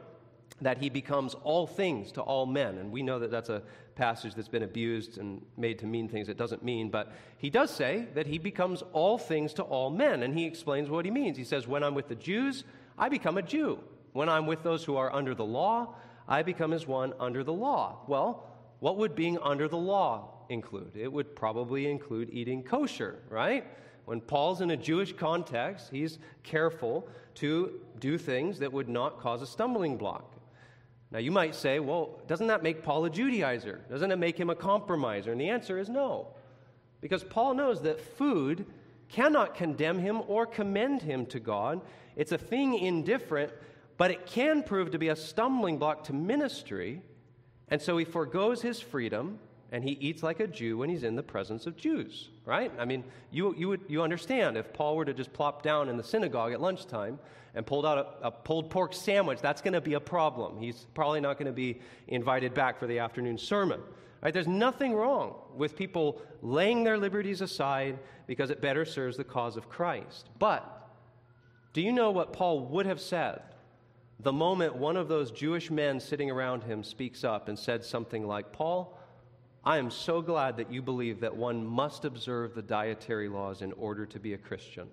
Speaker 1: that he becomes all things to all men. And we know that that's a passage that's been abused and made to mean things it doesn't mean. But he does say that he becomes all things to all men. And he explains what he means. He says, when I'm with the Jews, I become a Jew. When I'm with those who are under the law, I become as one under the law. Well, what would being under the law include? It would probably include eating kosher, right? When Paul's in a Jewish context, he's careful to do things that would not cause a stumbling block. Now, you might say, well, doesn't that make Paul a Judaizer? Doesn't it make him a compromiser? And the answer is no. Because Paul knows that food cannot condemn him or commend him to God. It's a thing indifferent, but it can prove to be a stumbling block to ministry. And so he forgoes his freedom, and he eats like a Jew when he's in the presence of Jews, right? I mean, you you would you understand if Paul were to just plop down in the synagogue at lunchtime and pulled out a, a pulled pork sandwich, that's going to be a problem. He's probably not going to be invited back for the afternoon sermon, right? There's nothing wrong with people laying their liberties aside because it better serves the cause of Christ. But do you know what Paul would have said the moment one of those Jewish men sitting around him speaks up and said something like, Paul, I am so glad that you believe that one must observe the dietary laws in order to be a Christian.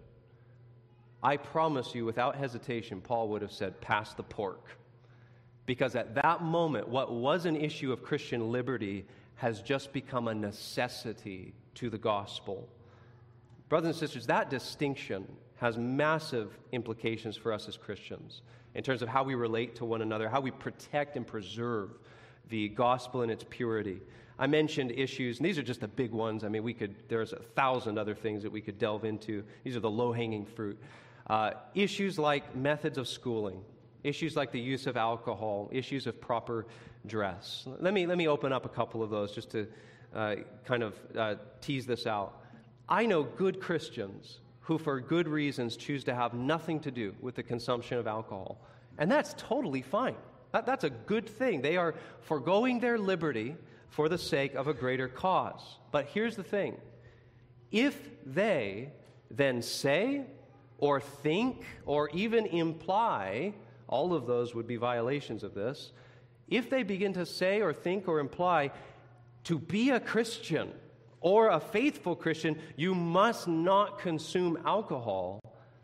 Speaker 1: I promise you, without hesitation, Paul would have said, pass the pork. Because at that moment, what was an issue of Christian liberty has just become a necessity to the gospel. Brothers and sisters, that distinction has massive implications for us as Christians in terms of how we relate to one another, how we protect and preserve the gospel in its purity. I mentioned issues, and these are just the big ones. I mean, we could, there's a thousand other things that we could delve into. These are the low-hanging fruit. Uh, issues like methods of schooling, issues like the use of alcohol, issues of proper dress. Let me, let me open up a couple of those just to uh, kind of uh, tease this out. I know good Christians who, for good reasons, choose to have nothing to do with the consumption of alcohol. And that's totally fine. That, that's a good thing. They are forgoing their liberty for the sake of a greater cause. But here's the thing. If they then say or think or even imply, all of those would be violations of this, if they begin to say or think or imply, to be a Christian or a faithful Christian, you must not consume alcohol,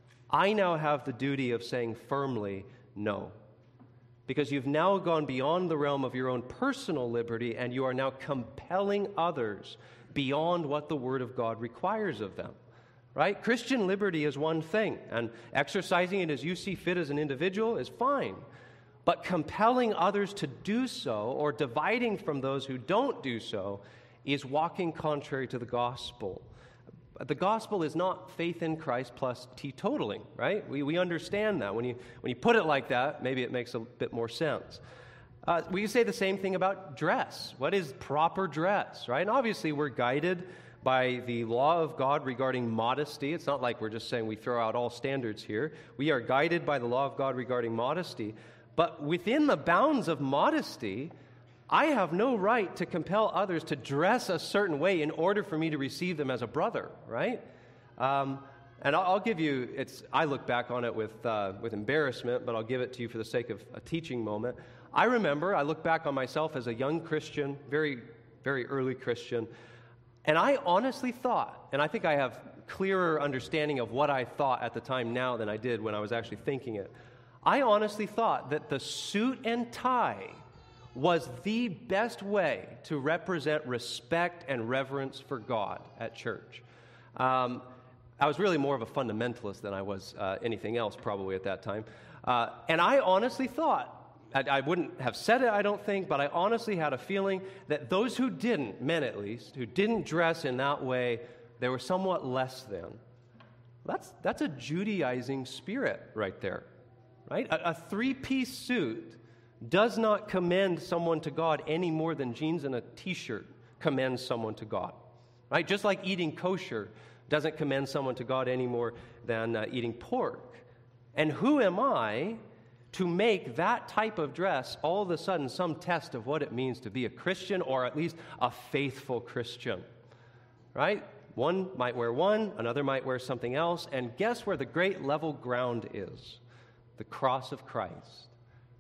Speaker 1: I now have the duty of saying firmly, no. Because you've now gone beyond the realm of your own personal liberty, and you are now compelling others beyond what the Word of God requires of them. Right? Christian liberty is one thing, and exercising it as you see fit as an individual is fine. But compelling others to do so, or dividing from those who don't do so, is walking contrary to the gospel. The gospel is not faith in Christ plus teetotaling, right? We we understand that. When you when you put it like that, maybe it makes a bit more sense. Uh, we can say the same thing about dress. What is proper dress, right? And obviously we're guided by the law of God regarding modesty. It's not like we're just saying we throw out all standards here. We are guided by the law of God regarding modesty. But within the bounds of modesty, I have no right to compel others to dress a certain way in order for me to receive them as a brother, right? Um, and I'll, I'll give you, it's. I look back on it with uh, with embarrassment, but I'll give it to you for the sake of a teaching moment. I remember, I look back on myself as a young Christian, very, very early Christian, and I honestly thought, and I think I have clearer understanding of what I thought at the time now than I did when I was actually thinking it. I honestly thought that the suit and tie was the best way to represent respect and reverence for God at church. Um, I was really more of a fundamentalist than I was uh, anything else probably at that time. Uh, and I honestly thought, I, I wouldn't have said it, I don't think, but I honestly had a feeling that those who didn't, men at least, who didn't dress in that way, they were somewhat less than. That's, that's a Judaizing spirit right there, right? A, a three-piece suit does not commend someone to God any more than jeans and a t-shirt commends someone to God, right? Just like eating kosher doesn't commend someone to God any more than uh, eating pork. And who am I to make that type of dress all of a sudden some test of what it means to be a Christian, or at least a faithful Christian, right? One might wear one, another might wear something else, and guess where the great level ground is? The cross of Christ.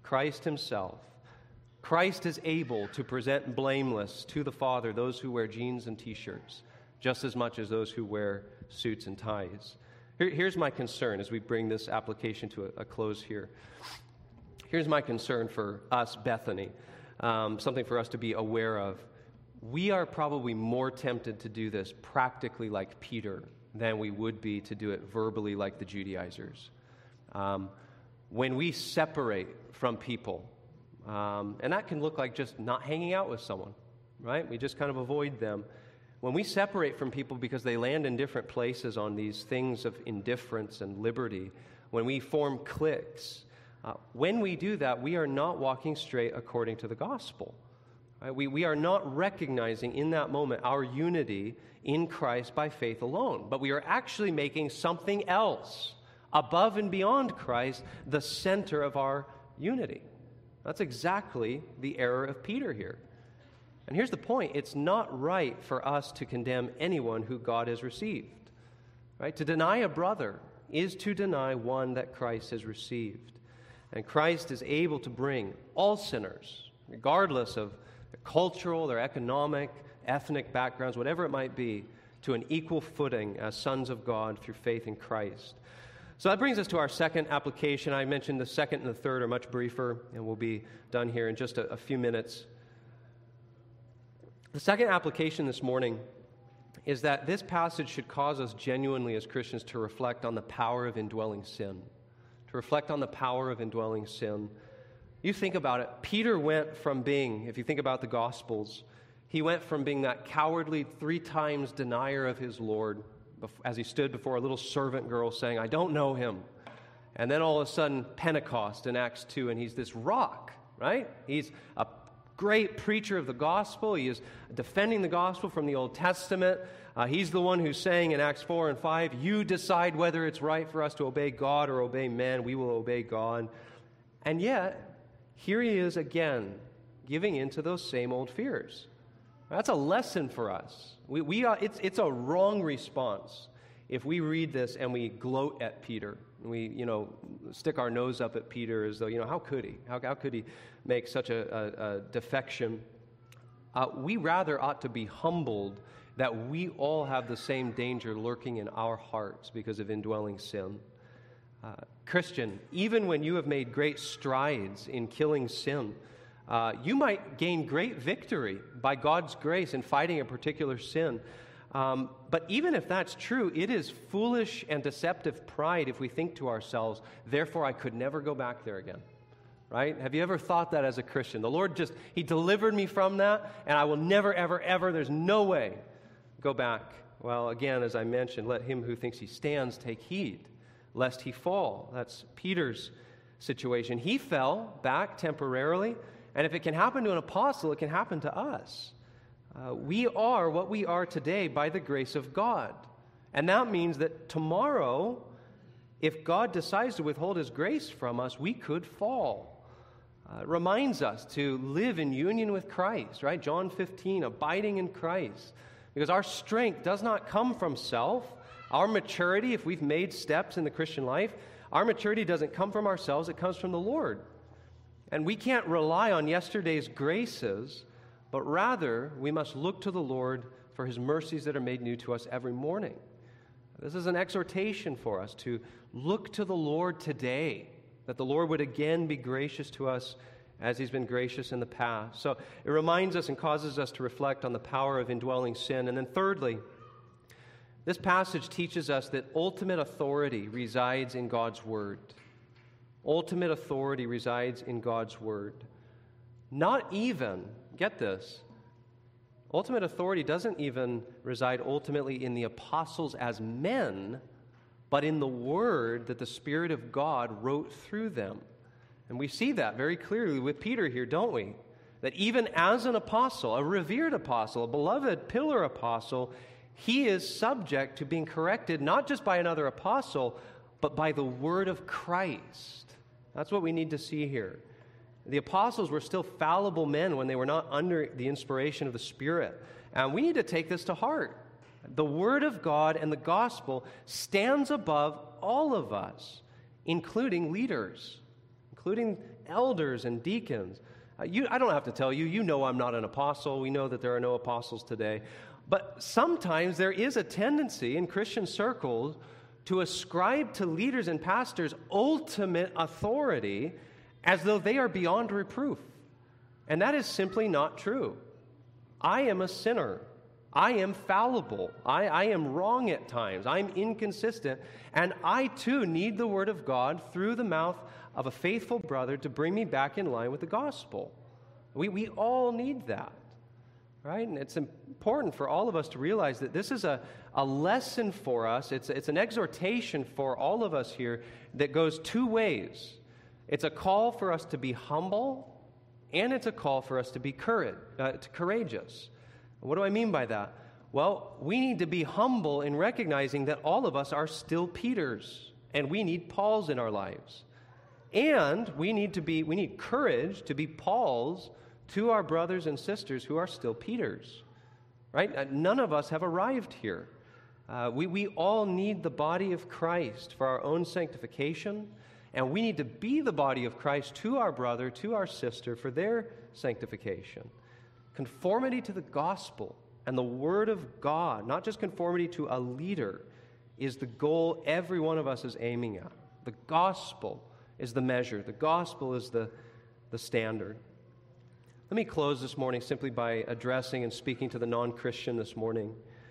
Speaker 1: Christ himself. Christ is able to present blameless to the Father those who wear jeans and t-shirts, just as much as those who wear suits and ties. Here, here's my concern as we bring this application to a, a close here. Here's my concern for us, Bethany, um, something for us to be aware of. We are probably more tempted to do this practically like Peter than we would be to do it verbally like the Judaizers. Um, when we separate from people, um, and that can look like just not hanging out with someone, right? We just kind of avoid them. When we separate from people because they land in different places on these things of indifference and liberty, when we form cliques, uh, when we do that, we are not walking straight according to the gospel. Right? We, we are not recognizing in that moment our unity in Christ by faith alone, but we are actually making something else above and beyond Christ the center of our unity. That's exactly the error of Peter here. And here's the point. It's not right for us to condemn anyone who God has received. Right? To deny a brother is to deny one that Christ has received. And Christ is able to bring all sinners, regardless of their cultural, their economic, ethnic backgrounds, whatever it might be, to an equal footing as sons of God through faith in Christ. So that brings us to our second application. I mentioned the second and the third are much briefer, and we'll be done here in just a, a few minutes. The second application this morning is that this passage should cause us genuinely as Christians to reflect on the power of indwelling sin. To reflect on the power of indwelling sin. You think about it. Peter went from being, if you think about the Gospels, he went from being that cowardly three times denier of his Lord as he stood before a little servant girl saying, I don't know him. And then all of a sudden, Pentecost in Acts two, and he's this rock, right? He's a great preacher of the gospel. He is defending the gospel from the Old Testament. Uh, he's the one who's saying in Acts four and five, you decide whether it's right for us to obey God or obey men. We will obey God. And yet, here he is again, giving in to those same old fears. That's a lesson for us. We, we are, it's, it's a wrong response if we read this and we gloat at Peter. We, you know, stick our nose up at Peter as though, you know, how could he? How, how could he make such a, a, a defection? Uh, we rather ought to be humbled that we all have the same danger lurking in our hearts because of indwelling sin. Uh, Christian, even when you have made great strides in killing sin, uh, you might gain great victory by God's grace in fighting a particular sin. Um, but even if that's true, it is foolish and deceptive pride if we think to ourselves, therefore I could never go back there again. Right? Have you ever thought that as a Christian? The Lord just, He delivered me from that, and I will never, ever, ever, there's no way, go back. Well, again, as I mentioned, let him who thinks he stands take heed, lest he fall. That's Peter's situation. He fell back temporarily, and if it can happen to an apostle, it can happen to us. Uh, we are what we are today by the grace of God. And that means that tomorrow, if God decides to withhold His grace from us, we could fall. Uh, it reminds us to live in union with Christ, right? John fifteen, abiding in Christ. Because our strength does not come from self. Our maturity, if we've made steps in the Christian life, our maturity doesn't come from ourselves, it comes from the Lord. And we can't rely on yesterday's graces, but rather we must look to the Lord for His mercies that are made new to us every morning. This is an exhortation for us to look to the Lord today, that the Lord would again be gracious to us as He's been gracious in the past. So it reminds us and causes us to reflect on the power of indwelling sin. And then thirdly, this passage teaches us that ultimate authority resides in God's Word. Ultimate authority resides in God's Word. Not even, get this, ultimate authority doesn't even reside ultimately in the apostles as men, but in the Word that the Spirit of God wrote through them. And we see that very clearly with Peter here, don't we? That even as an apostle, a revered apostle, a beloved pillar apostle, he is subject to being corrected not just by another apostle, but by the Word of Christ. That's what we need to see here. The apostles were still fallible men when they were not under the inspiration of the Spirit. And we need to take this to heart. The Word of God and the gospel stands above all of us, including leaders, including elders and deacons. Uh, you, I don't have to tell you, you know I'm not an apostle. We know that there are no apostles today. But sometimes there is a tendency in Christian circles to ascribe to leaders and pastors ultimate authority as though they are beyond reproof. And that is simply not true. I am a sinner. I am fallible. I, I am wrong at times. I'm inconsistent. And I too need the Word of God through the mouth of a faithful brother to bring me back in line with the gospel. We, we all need that, right? And it's important for all of us to realize that this is a, a lesson for us. It's, it's an exhortation for all of us here that goes two ways. It's a call for us to be humble, and it's a call for us to be courage, uh, to courageous. What do I mean by that? Well, we need to be humble in recognizing that all of us are still Peters, and we need Pauls in our lives. And we need to be, we need courage to be Pauls to our brothers and sisters who are still Peters, right? None of us have arrived here. Uh, we, we all need the body of Christ for our own sanctification, and we need to be the body of Christ to our brother, to our sister, for their sanctification. Conformity to the gospel and the Word of God, not just conformity to a leader, is the goal every one of us is aiming at. The gospel is the measure. The gospel is the, the standard. Let me close this morning simply by addressing and speaking to the non-Christian this morning.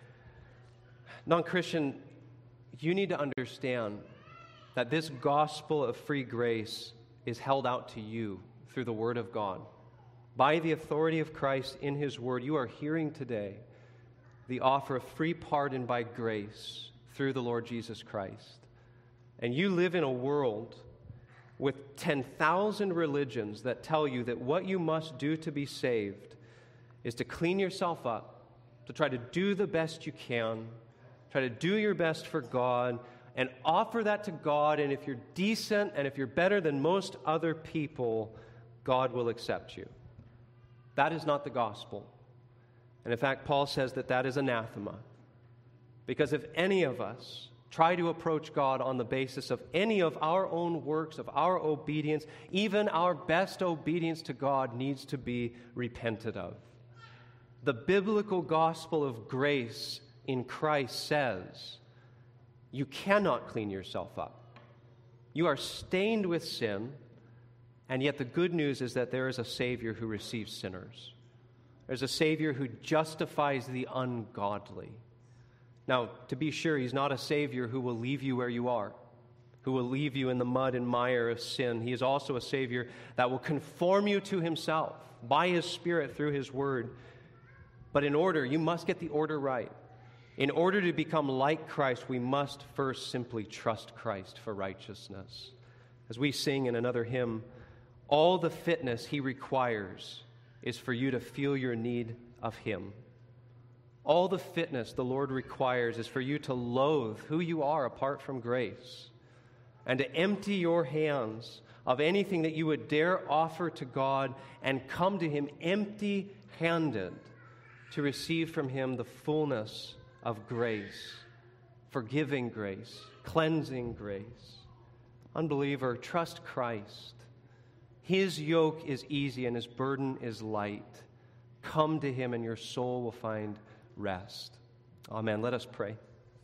Speaker 1: Non-Christian, you need to understand that this gospel of free grace is held out to you through the Word of God. By the authority of Christ in His Word, you are hearing today the offer of free pardon by grace through the Lord Jesus Christ. And you live in a world with ten thousand religions that tell you that what you must do to be saved is to clean yourself up, to try to do the best you can, try to do your best for God, and offer that to God, and if you're decent and if you're better than most other people, God will accept you. That is not the gospel. And in fact, Paul says that that is anathema. Because if any of us try to approach God on the basis of any of our own works, of our obedience, even our best obedience to God needs to be repented of. The biblical gospel of grace in Christ says you cannot clean yourself up. You are stained with sin. And yet the good news is that there is a Savior who receives sinners. There's a Savior who justifies the ungodly. Now, to be sure, He's not a Savior who will leave you where you are, who will leave you in the mud and mire of sin. He is also a Savior that will conform you to Himself by His Spirit through His Word. But in order, you must get the order right. In order to become like Christ, we must first simply trust Christ for righteousness. As we sing in another hymn, all the fitness He requires is for you to feel your need of Him. All the fitness the Lord requires is for you to loathe who you are apart from grace and to empty your hands of anything that you would dare offer to God and come to Him empty-handed to receive from Him the fullness of grace, forgiving grace, cleansing grace. Unbeliever, trust Christ. His yoke is easy and His burden is light. Come to Him and your soul will find rest. Amen. Let us pray.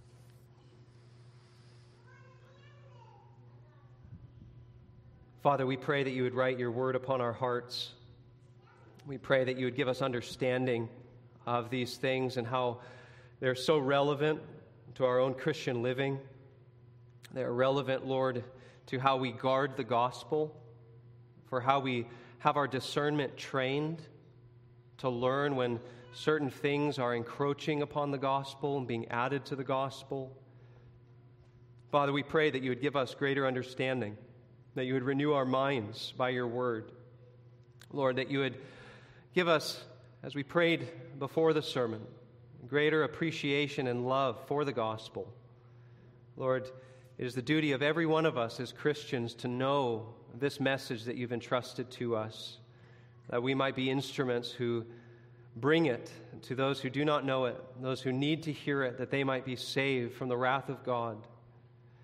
Speaker 1: Father, we pray that You would write Your word upon our hearts. We pray that You would give us understanding of these things and how they're so relevant to our own Christian living. They're relevant, Lord, to how we guard the gospel, for how we have our discernment trained to learn when certain things are encroaching upon the gospel and being added to the gospel. Father, we pray that You would give us greater understanding, that You would renew our minds by Your word. Lord, that You would give us, as we prayed before the sermon, greater appreciation and love for the gospel. Lord, it is the duty of every one of us as Christians to know this message that You've entrusted to us, that we might be instruments who bring it to those who do not know it, those who need to hear it, that they might be saved from the wrath of God.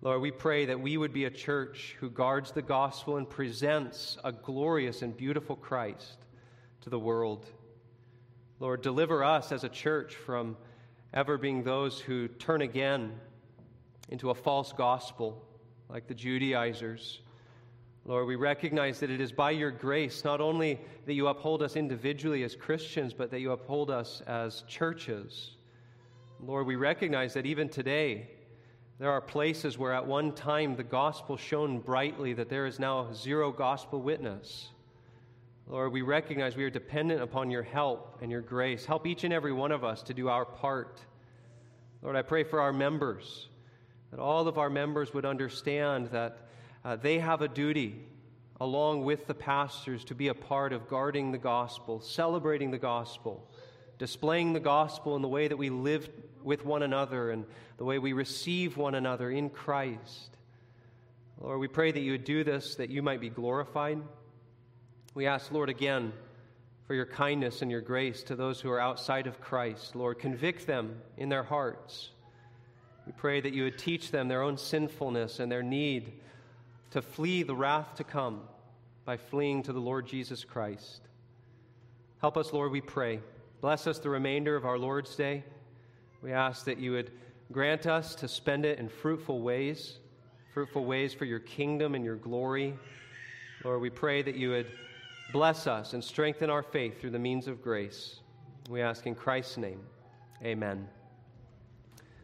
Speaker 1: Lord, we pray that we would be a church who guards the gospel and presents a glorious and beautiful Christ to the world. Lord, deliver us as a church from ever being those who turn again into a false gospel like the Judaizers. Lord, we recognize that it is by your grace not only that you uphold us individually as Christians, but that you uphold us as churches. Lord, we recognize that even today, there are places where at one time the gospel shone brightly, that there is now zero gospel witness. Lord, we recognize we are dependent upon your help and your grace. Help each and every one of us to do our part. Lord, I pray for our members, that all of our members would understand that uh, they have a duty, along with the pastors, to be a part of guarding the gospel, celebrating the gospel, displaying the gospel in the way that we live with one another and the way we receive one another in Christ. Lord, we pray that you would do this, that you might be glorified. We ask, Lord, again, for your kindness and your grace to those who are outside of Christ. Lord, convict them in their hearts. We pray that you would teach them their own sinfulness and their need to flee the wrath to come by fleeing to the Lord Jesus Christ. Help us, Lord, we pray. Bless us the remainder of our Lord's Day. We ask that you would grant us to spend it in fruitful ways, fruitful ways for your kingdom and your glory. Lord, we pray that you would bless us and strengthen our faith through the means of grace. We ask in Christ's name. Amen.